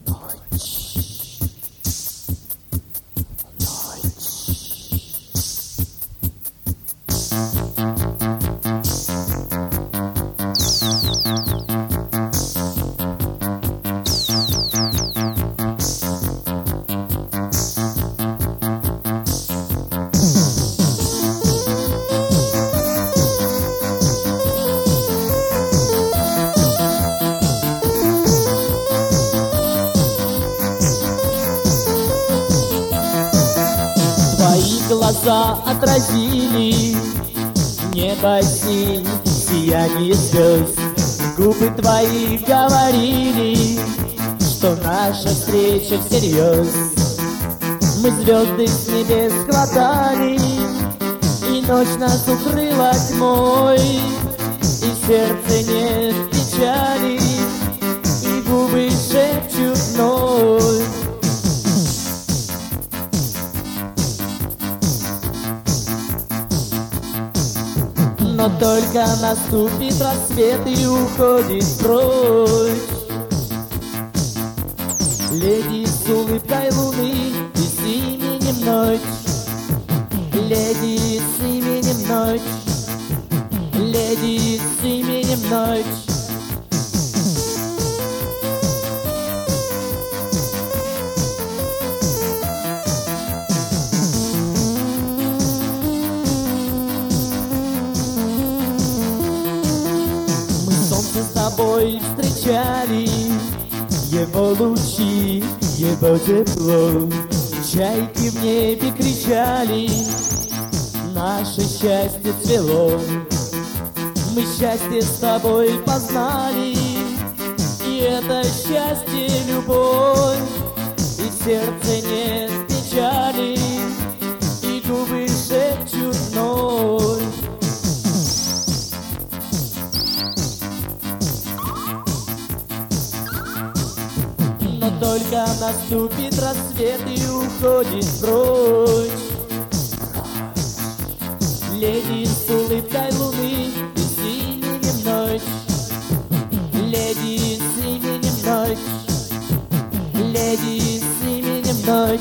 Твои глаза отразили небо синь, сияние звезд. Губы твои говорили, что наша встреча всерьез. Мы звезды с небес хватали, и ночь нас укрыла тьмой, и в сердце нет печали, и губы шепчут вновь. Но только наступит рассвет и уходит прочь леди с улыбкой луны и с именем ночь. Леди с именем ночь. Леди с именем ночь. С тобой встречали его лучи, его тепло. Чайки в небе кричали, наше счастье цвело. Мы счастье с тобой познали, и это счастье любовь. И в сердце нет печали, и губы шепчут вновь. Только наступит рассвет и уходит прочь леди с улыбкой луны и с именем ночь. Леди с именем ночь. Леди с именем ночь.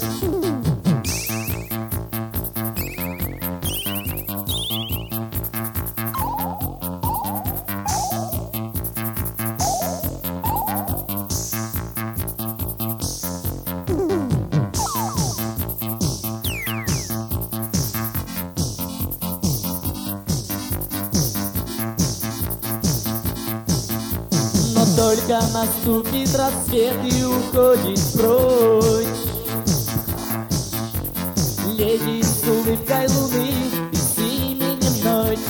Но только наступит рассвет и уходит прочь леди с улыбкой луны и с именем ночь.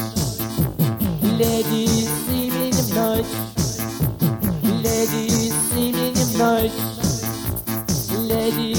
Леди с именем ночь. Леди с именем ночь. Леди